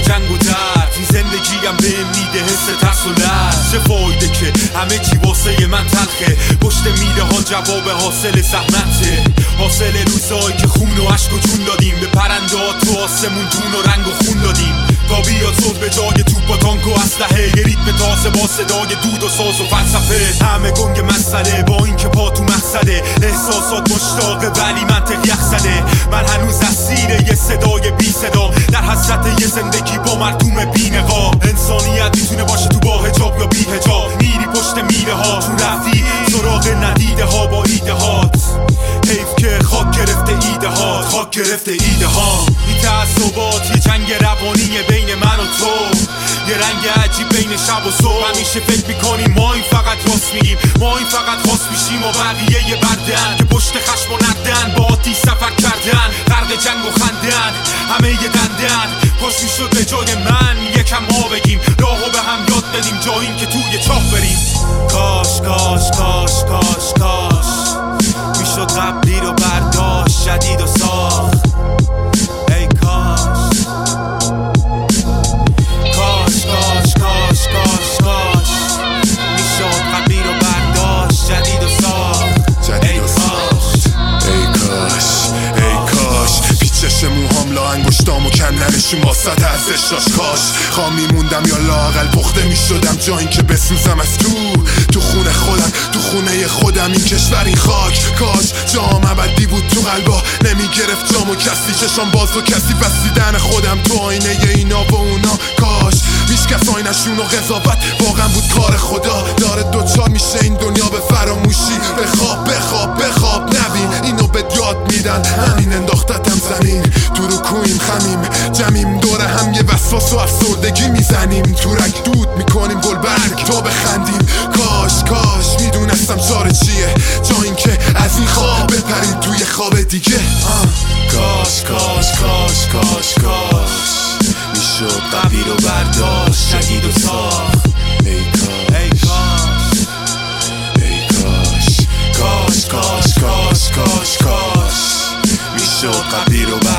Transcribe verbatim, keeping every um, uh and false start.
جنگ و درد این زندگیم بهم میده حس ترس و لرز. چه فایده که همه چی واسه من تلخه، پشت میله ها جواب حاصل زحمته، حاصل روزایی که خون و عشق و جون دادیم به پرنده ها تو آسمون دون و رنگ و خون دادیم تا بیاد صد به جای توپ و تانک و اسلحه، یه ریتم تازه با صدای دود و ساز و فلسفه. همه گنگ مسئله با این که پا تو مقصده، احساسات مشتاقه ولی منطق یخ زده. من هنوز اسیر یه صدای بی صدا، در حسرت یه زندگی با مردم بی نقاب. انسانیت میتونه باشه تو با حجاب یا بی حجاب، میری پشت میله ها تو رفتی سراغ ندیده ها با ایده هات. حیف که خاک گرفته ایده ها، خاک گرفته ایده ها. این تعصبات یه جنگ روانیه بین من و تو، یه رنگ عجیب بین شب و صبح. همیشه فکر میکنیم ما این فقط راست میگیم، ما این فقط خاص میشیم و بقیه یه بردن که پشت خشم و ندن با آتیش سفر کردن، غرق جنگ و خندن همه یه دندن. خوش میشد به جای من یکم ما بگیم، راهو به هم یاد بدیم جاییم که توی چاه بریم. کاش کاش کاش کاش کاش میشد قبلی رو برداشت جدید و ساخت. ای کاش کاش کاش کاش کاش کاش میشد قبلی رو برداشت جدید و ساخت. جدید و ساخت. ای کاش ای کاش پیچش موهام لا انگشتامو کم ننشون واسط ارزشاش. کاش خام میموندم یا لااقل پخته میشدم جا این که بسوزم از تو تو خونه خودم، تو خونه خودم این کشور این خاک. کاش جام ابدی بود تو قلبا نمیگرفت جامو کسی، چشام باز و کسی بسیدن خودم تو آینه اینا و اونا. کاش هیچکس آینشون و قضاوت واقعا بود کار خدا. داره دوچار میشه این دنیا به فراموشی، بخواب بخواب بخواب نبین اینو به یاد میدن. همین انداختتم زمین تو رو کویم خمیم جمیم دور هم یه وسواس و افسردگی میزنیم، تو رگ دود میکنیم گلبرگ تا بخندیم. کاش کاش میدونستم چاره چیه جا این که از این خواب بپریم توی خواب دیگه. آه. کاش کاش کاش کاش کاش میشد قبلی رو برداشت جدید و ساخت. ای کاش ای کاش ای کاش کاش کاش کاش کاش کاش میشد قبلی رو برداشت